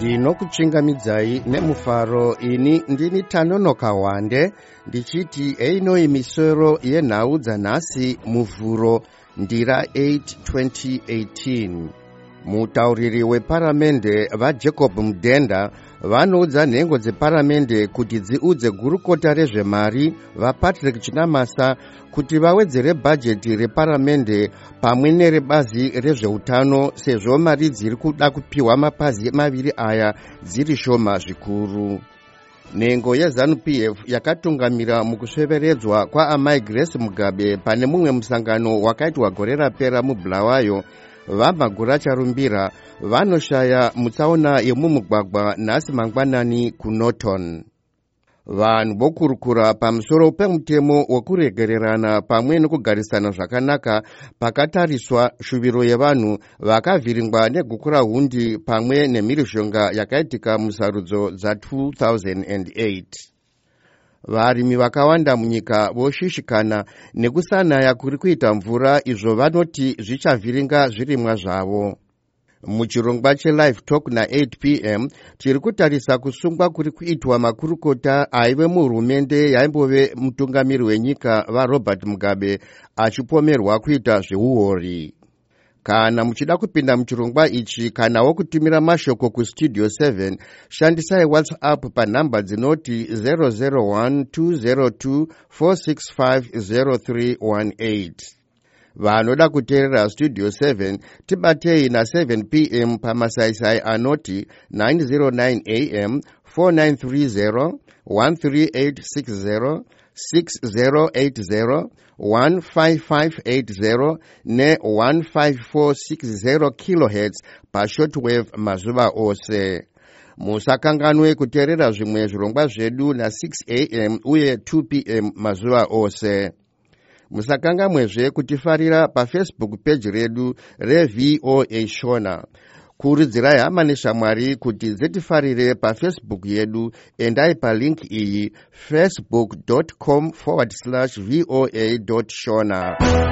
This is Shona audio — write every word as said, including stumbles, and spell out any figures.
ndinokuchingamidzai nemufaro. Ini ndini Tanonoka Wande ndichiti einoi misoro yenhau dzanhasi muvhuro ndira eight twenty eighteen. Mutauriri weparamende vaJacob Mudenda vanoudza nhengo dzeparamende kuti dziudze gurukota rezvemari vaPatrick Chinamasa kuti vawedzere bhajeti reparamende pamwe nerebazi rezveutano sezvo mari dziri kuda kupiwa mapazi maviri aya dziri shoma zvikuru. Nhengo yeZANU-P F yakatungamira mukusveveredzwa kwaamai Grace Mugabe pane mumwe musangano wakaitwa gore rapera muBulawayo vamagura charumbira vanoshaya mutsaona yemumugwagwa nhasi mangwanani kuNorton. Vanhu vokurukura pamusoro pemutemo wekuregererana pamwe nekugarisana zvakanaka pakatariswa shuviro yevanhu vakavhiringwa negukura hundi pamwe nemhirizhonga yakaitika musarudzo dza-two thousand eight. Varimi vakawanda munyika voshishikana nekusanaya kuri kuita mvura izvo vanoti zvichavhiringa zvirimwa zvavo. Muchirongwa cheLive Talk na-eight p m tiri kutarisa kusungwa kuri kuitwa makurukota aive muhurumende yaimbove mutungamiri wenyika vaRobert Mugabe achipomerwa kuita zveuhori. Kana muchida kupinda muchirongwa ichi kanawo kutumira mashoko kustudio seven shandisai WhatsApp panhamba dzinoti zero zero one two zero two four six five zero three one eight. Vanoda kuteerera studio seven tibatei na seven p m pamasaisai anoti nine oh nine a m four nine three zero one three eight six zero six zero eight zero one five five eight zero ne one five four six zero kilohertz pashortwave mazuva ose. Musakanganwe kuteerera zvimwe zvirongwa zvedu na six a m uye two p m mazuva ose. Musakanganwezve kutifarira paFacebook page redu reV O A Shona. Kuridzirai hama neshamwari kuti dzitifarire paFacebook yedu, endai palink iyi facebook dot com forward slash voa dot shona.